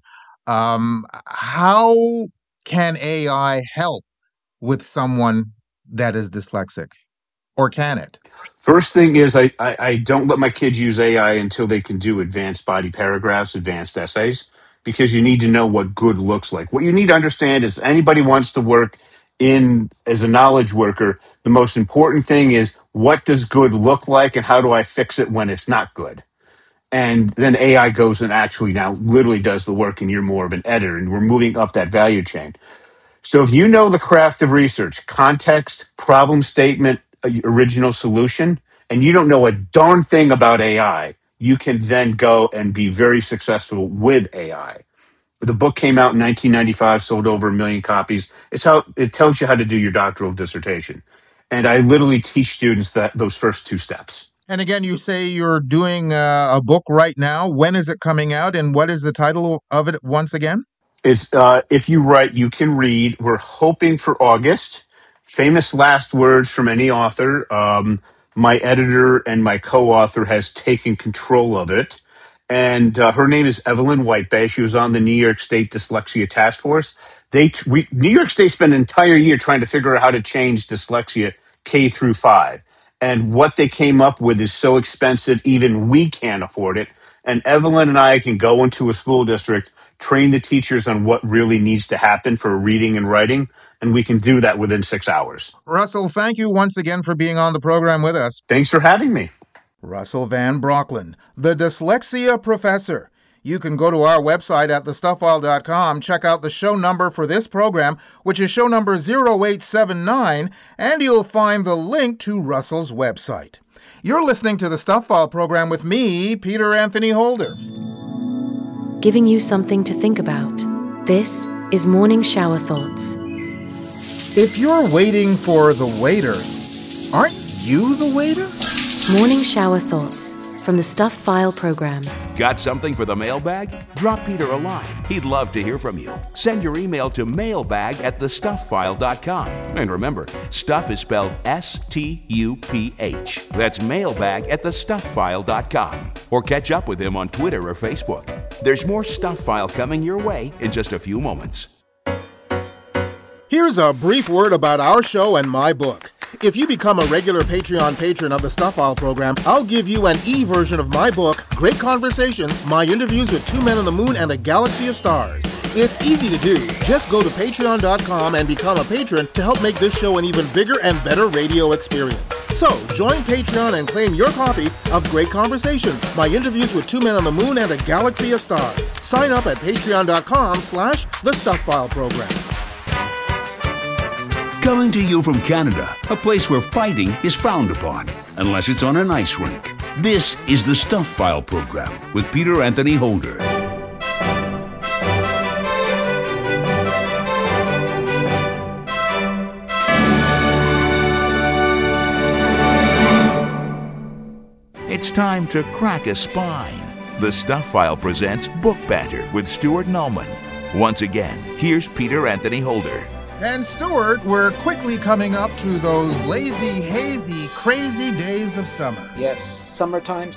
How can AI help with someone that is dyslexic, or can it? First thing is I don't let my kids use AI until they can do advanced body paragraphs, advanced essays, because you need to know what good looks like. What you need to understand is anybody wants to work in as a knowledge worker, the most important thing is what does good look like and how do I fix it when it's not good? And then AI goes and actually now literally does the work and you're more of an editor and we're moving up that value chain. So if you know the craft of research, context, problem statement, original solution, and you don't know a darn thing about AI, you can then go and be very successful with AI. The book came out in 1995, sold over 1 million copies. It tells you how to do your doctoral dissertation. And I literally teach students those first 2 steps. And again, you say you're doing a book right now. When is it coming out, and what is the title of it once again? It's if you write, you can read. We're hoping for August. Famous last words from any author. My editor and my co-author has taken control of it, and her name is Evelyn Whitebay. She was on the New York State Dyslexia Task Force. New York State spent an entire year trying to figure out how to change dyslexia K through 5, and what they came up with is so expensive, even we can't afford it. And Evelyn and I can go into a school district, train the teachers on what really needs to happen for reading and writing, and we can do that within 6 hours. Russell, thank you once again for being on the program with us. Thanks for having me. Russell Van Brocklin, the dyslexia professor. You can go to our website at thestufffile.com, check out the show number for this program, which is show number 0879, and you'll find the link to Russell's website. You're listening to the Stuff File program with me, Peter Anthony Holder. Giving you something to think about. This is Morning Shower Thoughts. If you're waiting for the waiter, aren't you the waiter? Morning Shower Thoughts from the Stuff File program. Got something for the mailbag? Drop Peter a line. He'd love to hear from you. Send your email to mailbag@thestufffile.com. And remember, stuff is spelled S-T-U-P-H. That's mailbag@thestufffile.com. Or catch up with him on Twitter or Facebook. There's more Stuff File coming your way in just a few moments. Here's a brief word about our show and my book. If you become a regular Patreon patron of the Stuff File program, I'll give you an e-version of my book, Great Conversations, My Interviews with Two Men on the Moon and a Galaxy of Stars. It's easy to do. Just go to patreon.com and become a patron to help make this show an even bigger and better radio experience. So, join Patreon and claim your copy of Great Conversations, My Interviews with Two Men on the Moon and a Galaxy of Stars. Sign up at patreon.com/The Stuff File program. Coming to you from Canada, a place where fighting is frowned upon, unless it's on an ice rink. This is the Stuff File program with Peter Anthony Holder. It's time to crack a spine. The Stuff File presents Book Banter with Stuart Nullman. Once again, here's Peter Anthony Holder. And Stuart, we're quickly coming up to those lazy, hazy, crazy days of summer. Yes, summertime,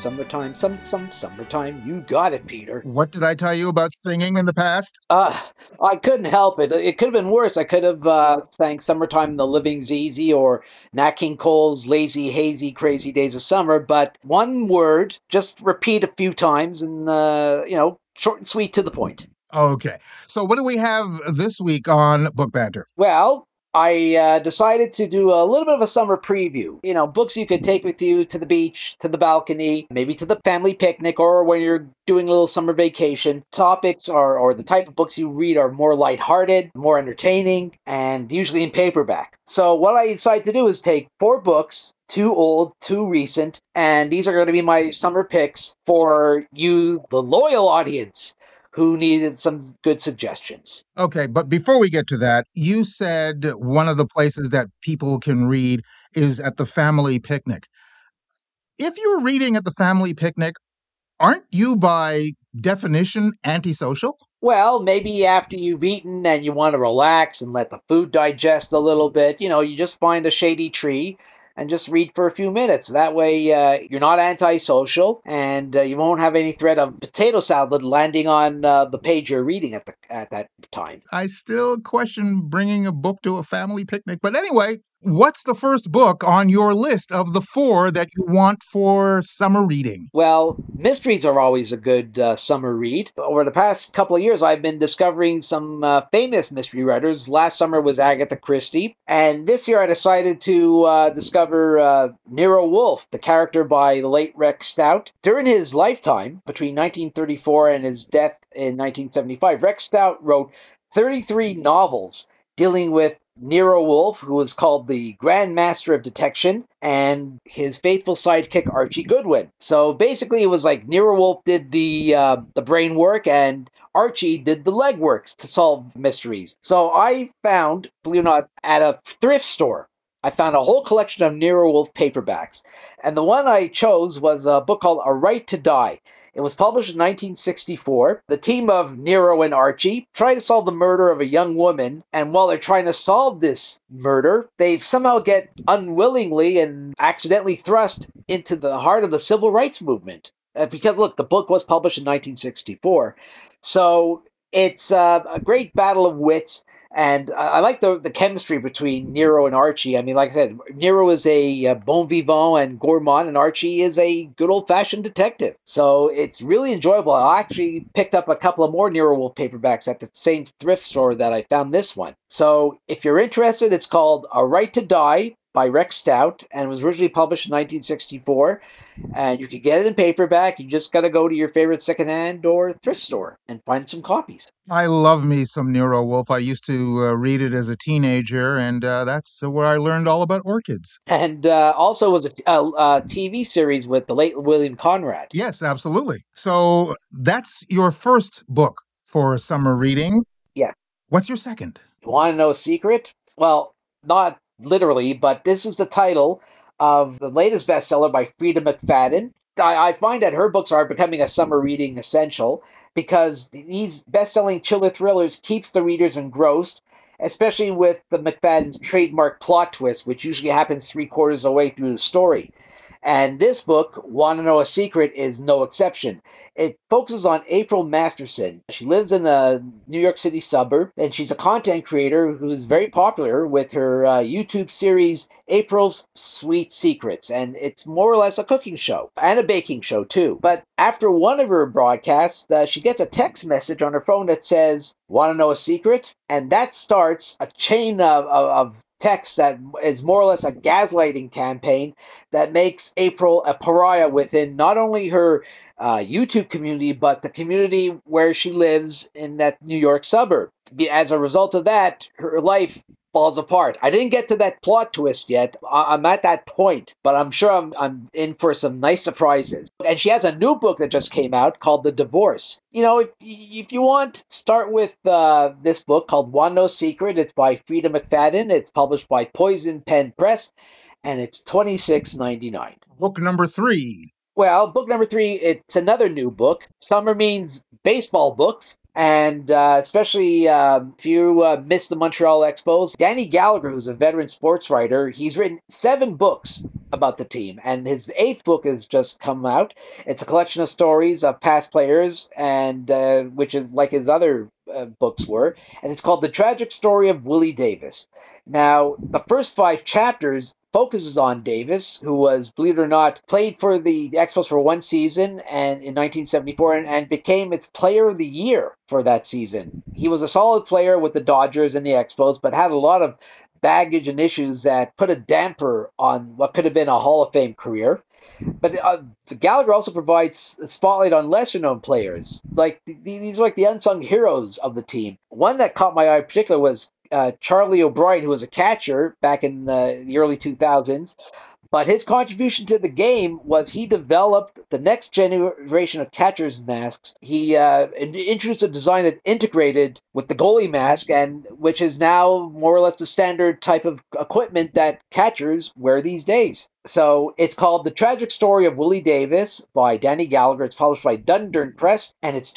summertime. You got it, Peter. What did I tell you about singing in the past? I couldn't help it. It could have been worse. I could have sang Summertime in the Living's Easy or Nat King Cole's Lazy, Hazy, Crazy Days of Summer. But one word, just repeat a few times and, short and sweet to the point. Okay. So what do we have this week on Book Banter? Well, I decided to do a little bit of a summer preview. You know, books you could take with you to the beach, to the balcony, maybe to the family picnic, or when you're doing a little summer vacation. Topics or the type of books you read are more lighthearted, more entertaining, and usually in paperback. So what I decided to do is take 4 books, 2 old, 2 recent, and these are going to be my summer picks for you, the loyal audience, who needed some good suggestions. Okay, but before we get to that, you said one of the places that people can read is at the family picnic. If you're reading at the family picnic, aren't you by definition antisocial? Well, maybe after you've eaten and you want to relax and let the food digest a little bit, you just find a shady tree and just read for a few minutes. That way, you're not antisocial, and you won't have any threat of potato salad landing on the page you're reading at that time. I still question bringing a book to a family picnic. But anyway, what's the first book on your list of the 4 that you want for summer reading? Well, mysteries are always a good summer read. Over the past couple of years, I've been discovering some famous mystery writers. Last summer was Agatha Christie, and this year I decided to discover Nero Wolfe, the character by the late Rex Stout. During his lifetime, between 1934 and his death in 1975, Rex Stout wrote 33 novels dealing with Nero Wolfe, who was called the Grand Master of Detection, and his faithful sidekick Archie Goodwin. So basically, it was like Nero Wolfe did the brain work, and Archie did the legwork to solve mysteries. So I found, believe it or not, at a thrift store, I found a whole collection of Nero Wolfe paperbacks. And the one I chose was a book called A Right to Die. It was published in 1964. The team of Nero and Archie try to solve the murder of a young woman, and while they're trying to solve this murder, they somehow get unwillingly and accidentally thrust into the heart of the civil rights movement. Because, look, the book was published in 1964. So it's a great battle of wits. And I like the chemistry between Nero and Archie. I mean, like I said, Nero is a bon vivant and gourmand, and Archie is a good old-fashioned detective. So it's really enjoyable. I actually picked up a couple of more Nero Wolfe paperbacks at the same thrift store that I found this one. So if you're interested, it's called A Right to Die by Rex Stout, and it was originally published in 1964. And you can get it in paperback. You just got to go to your favorite secondhand or thrift store and find some copies. I love me some Nero Wolfe. I used to read it as a teenager, and that's where I learned all about orchids. And also was a TV series with the late William Conrad. Yes, absolutely. So that's your first book for summer reading. Yeah. What's your second? You want to know a secret? Well, not literally, but this is the title of the latest bestseller by Frida McFadden. I find that her books are becoming a summer reading essential because these best-selling chiller thrillers keeps the readers engrossed, especially with the McFadden's trademark plot twist, which usually happens 3/4 of the way through the story. And this book, Want to Know a Secret, is no exception. It focuses on April Masterson. She lives in a New York City suburb, and she's a content creator who is very popular with her YouTube series, April's Sweet Secrets. And it's more or less a cooking show and a baking show, too. But after one of her broadcasts, she gets a text message on her phone that says, Want to know a secret? And that starts a chain of text that is more or less a gaslighting campaign that makes April a pariah within not only her YouTube community, but the community where she lives in that New York suburb. As a result of that, her life falls apart. I didn't get to that plot twist yet. I'm at that point, but I'm sure I'm in for some nice surprises. And she has a new book that just came out called The Divorce. You know, if you want, start with this book called Want No Secret. It's by Frida McFadden. It's published by Poison Pen Press, and it's $26.99. Book number 3. Well, book number 3, it's another new book. Summer means baseball books. And especially if you missed the Montreal Expos, Danny Gallagher, who's a veteran sports writer, he's written 7 books about the team. And his 8th book has just come out. It's a collection of stories of past players, and which is like his other books were. And it's called The Tragic Story of Willie Davis. Now, the first 5 chapters focuses on Davis, who was, believe it or not, played for the Expos for one season and in 1974 and became its player of the year for that season. He was a solid player with the Dodgers and the Expos, but had a lot of baggage and issues that put a damper on what could have been a Hall of Fame career. But Gallagher also provides a spotlight on lesser-known players. Like these are like the unsung heroes of the team. One that caught my eye in particular was Charlie O'Brien, who was a catcher back in the early 2000s. But his contribution to the game was he developed the next generation of catcher's masks. He introduced a design that integrated with the goalie mask, and which is now more or less the standard type of equipment that catchers wear these days. So it's called The Tragic Story of Willie Davis by Danny Gallagher. It's published by Dundurn Press, and it's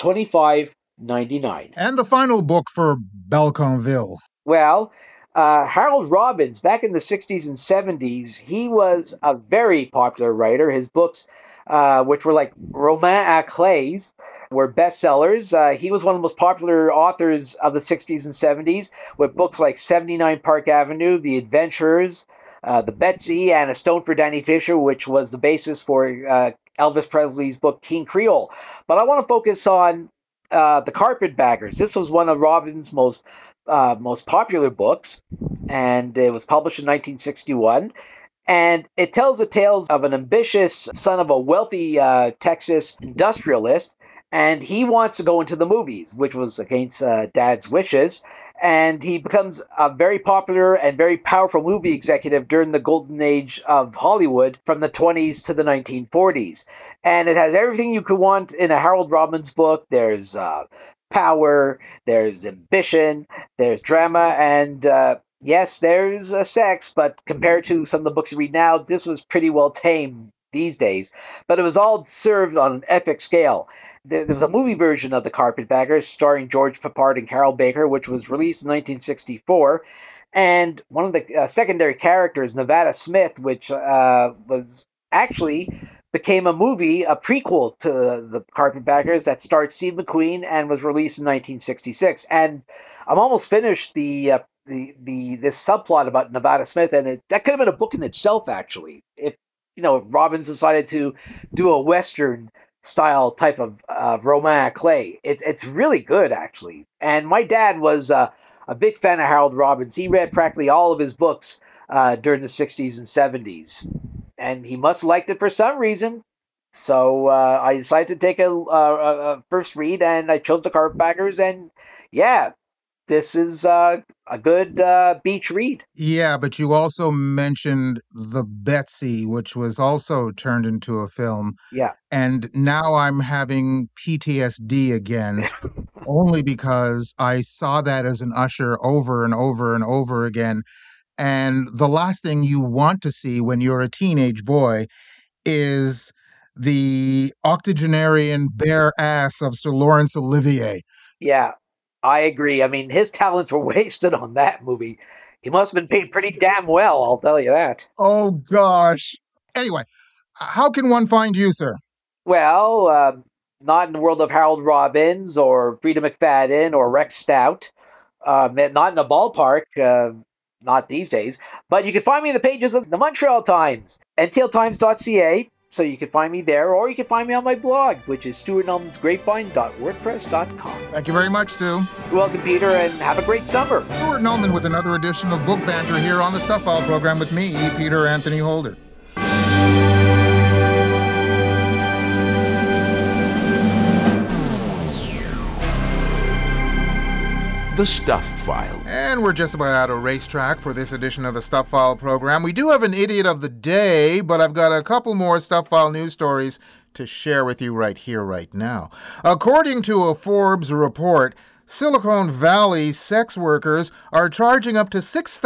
$25.99. And the final book for Balconville. Well, Harold Robbins, back in the 60s and 70s, he was a very popular writer. His books, which were like Roman à Clés, were bestsellers. He was one of the most popular authors of the 60s and 70s, with books like 79 Park Avenue, The Adventurers, The Betsy, and A Stone for Danny Fisher, which was the basis for Elvis Presley's book King Creole. But I want to focus on The Carpetbaggers. This was one of Robbins' most popular books, and it was published in 1961. And it tells the tales of an ambitious son of a wealthy Texas industrialist, and he wants to go into the movies, which was against Dad's wishes. And he becomes a very popular and very powerful movie executive during the golden age of Hollywood from the 20s to the 1940s. And it has everything you could want in a Harold Robbins book. There's power, there's ambition, there's drama, and yes, there's sex, but compared to some of the books you read now, this was pretty well tame these days, but it was all served on an epic scale. There was a movie version of The Carpetbaggers starring George Peppard and Carol Baker, which was released in 1964. And one of the secondary characters, Nevada Smith, which was actually became a movie, a prequel to The Carpetbaggers that starred Steve McQueen and was released in 1966. And I'm almost finished this subplot about Nevada Smith, and that could have been a book in itself, actually. If Robbins decided to do a Western style type of roman à clef. It's really good, actually. And my dad was a big fan of Harold Robbins. He read practically all of his books during the 60s and 70s. And he must have liked it for some reason. So I decided to take a first read, and I chose The Carpetbaggers. And yeah, this is a good beach read. Yeah, but you also mentioned The Betsy, which was also turned into a film. Yeah. And now I'm having PTSD again, only because I saw that as an usher over and over and over again. And the last thing you want to see when you're a teenage boy is the octogenarian bare ass of Sir Laurence Olivier. Yeah, I agree. I mean, his talents were wasted on that movie. He must have been paid pretty damn well, I'll tell you that. Oh, gosh. Anyway, how can one find you, sir? Well, not in the world of Harold Robbins or Frida McFadden or Rex Stout. Not in the ballpark. Not these days. But you can find me in the pages of the Montreal Times, ntltimes.ca. So you can find me there, or you can find me on my blog, which is stuartnulmansgrapevine.wordpress.com. Thank you very much, Stu. You're welcome, Peter, and have a great summer. Stuart Nullman with another edition of Book Banter here on the Stuff File program with me, Peter Anthony Holder. The Stuff File. And we're just about out of racetrack for this edition of the Stuff File program. We do have an Idiot of the Day, but I've got a couple more Stuff File news stories to share with you right here, right now. According to a Forbes report, Silicon Valley sex workers are charging up to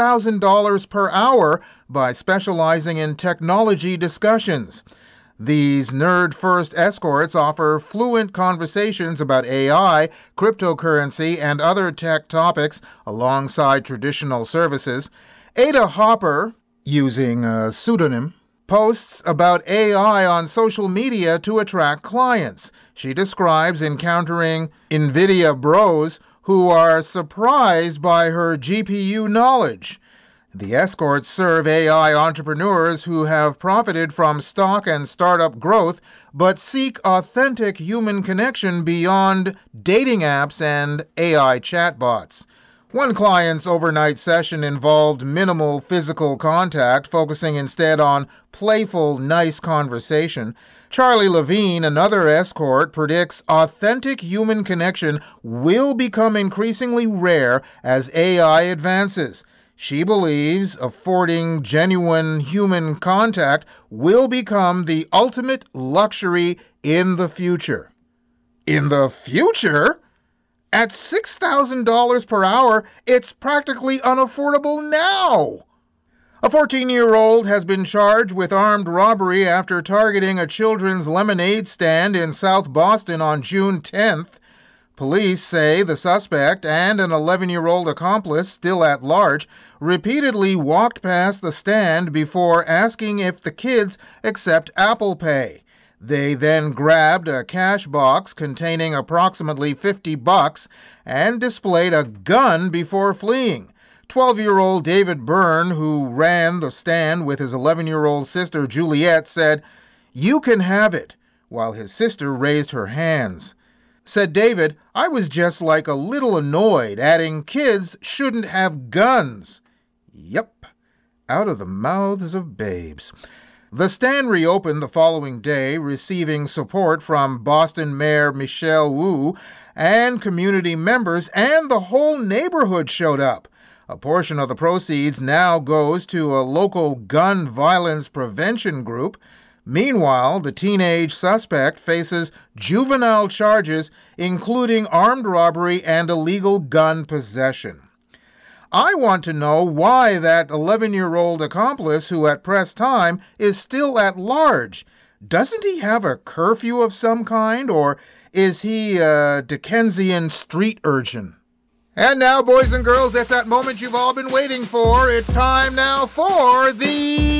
$6,000 per hour by specializing in technology discussions. These nerd-first escorts offer fluent conversations about AI, cryptocurrency, and other tech topics alongside traditional services. Ada Hopper, using a pseudonym, posts about AI on social media to attract clients. She describes encountering NVIDIA bros who are surprised by her GPU knowledge. The escorts serve AI entrepreneurs who have profited from stock and startup growth, but seek authentic human connection beyond dating apps and AI chatbots. One client's overnight session involved minimal physical contact, focusing instead on playful, nice conversation. Charlie Levine, another escort, predicts authentic human connection will become increasingly rare as AI advances. She believes affording genuine human contact will become the ultimate luxury in the future. In the future? At $6,000 per hour, it's practically unaffordable now. A 14-year-old has been charged with armed robbery after targeting a children's lemonade stand in South Boston on June 10th. Police say the suspect and an 11-year-old accomplice, still at large, repeatedly walked past the stand before asking if the kids accept Apple Pay. They then grabbed a cash box containing approximately $50 and displayed a gun before fleeing. 12-year-old David Byrne, who ran the stand with his 11-year-old sister Juliet, said, "You can have it," while his sister raised her hands. Said David, "I was just like a little annoyed," adding, "Kids shouldn't have guns." Yep, out of the mouths of babes. The stand reopened the following day, receiving support from Boston Mayor Michelle Wu and community members, and the whole neighborhood showed up. A portion of the proceeds now goes to a local gun violence prevention group. Meanwhile, the teenage suspect faces juvenile charges, including armed robbery and illegal gun possession. I want to know why that 11-year-old accomplice who at press time is still at large. Doesn't he have a curfew of some kind, or is he a Dickensian street urchin? And now, boys and girls, it's that moment you've all been waiting for. It's time now for the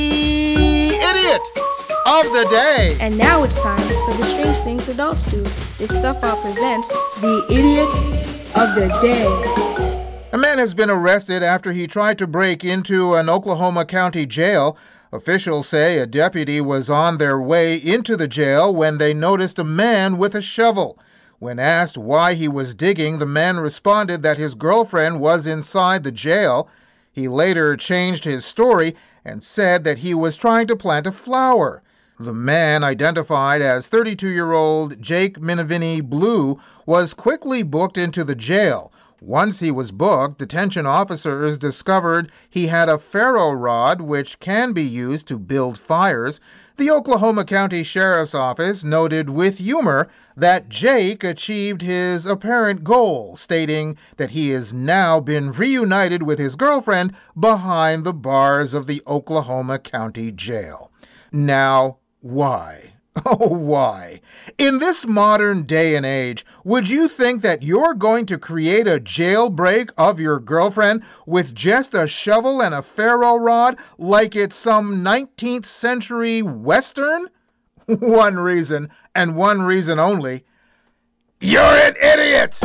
Idiot of the Day. And now it's time for the strange things adults do. This Stuff File presents the Idiot of the Day. A man has been arrested after he tried to break into an Oklahoma County jail. Officials say a deputy was on their way into the jail when they noticed a man with a shovel. When asked why he was digging, the man responded that his girlfriend was inside the jail. He later changed his story and said that he was trying to plant a flower. The man, identified as 32-year-old Jake Minavini Blue, was quickly booked into the jail. Once he was booked, detention officers discovered he had a ferro rod which can be used to build fires. The Oklahoma County Sheriff's Office noted with humor that Jake achieved his apparent goal, stating that he has now been reunited with his girlfriend behind the bars of the Oklahoma County Jail. Now, why? Oh, why? In this modern day and age, would you think that you're going to create a jailbreak of your girlfriend with just a shovel and a ferro rod like it's some 19th century Western? One reason, and one reason only. You're an idiot!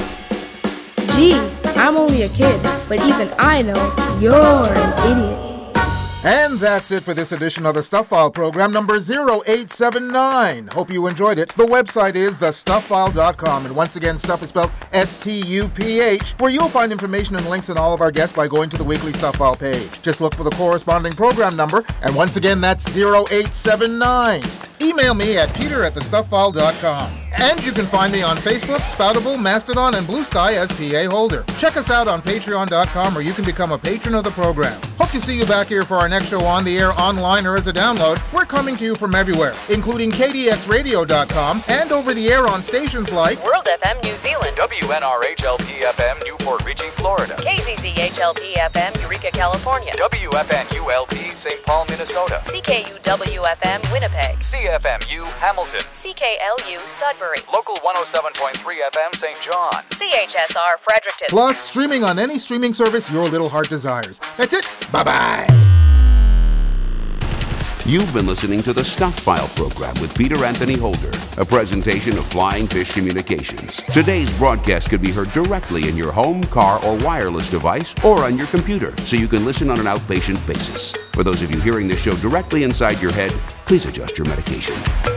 Gee, I'm only a kid, but even I know you're an idiot. And that's it for this edition of the Stuff File program, number 0879. Hope you enjoyed it. The website is thestufffile.com, and once again, stuff is spelled S-T-U-P-H, where you'll find information and links on all of our guests by going to the weekly Stuff File page. Just look for the corresponding program number, and once again, that's 0879. Email me at peter@thestufffile.com. And you can find me on Facebook, Spoutable, Mastodon, and Blue Sky as PA Holder. Check us out on patreon.com, where you can become a patron of the program. Hope to see you back here for our next show on the air, online, or as a download. We're coming to you from everywhere, including KDXRadio.com and over the air on stations like World FM New Zealand, WNRHLP-FM Newport Richey, Florida, KZZHLP-FM Eureka, California, WFNULP St. Paul, Minnesota, CKUW-FM Winnipeg, CFMU Hamilton, CKLU Sudbury, Local 107.3 FM St. John, CHSR Fredericton. Plus, streaming on any streaming service your little heart desires. That's it. Bye-bye. You've been listening to the Stuff File program with Peter Anthony Holder, a presentation of Flying Fish Communications. Today's broadcast could be heard directly in your home, car, or wireless device, or on your computer, so you can listen on an outpatient basis. For those of you hearing this show directly inside your head, please adjust your medication.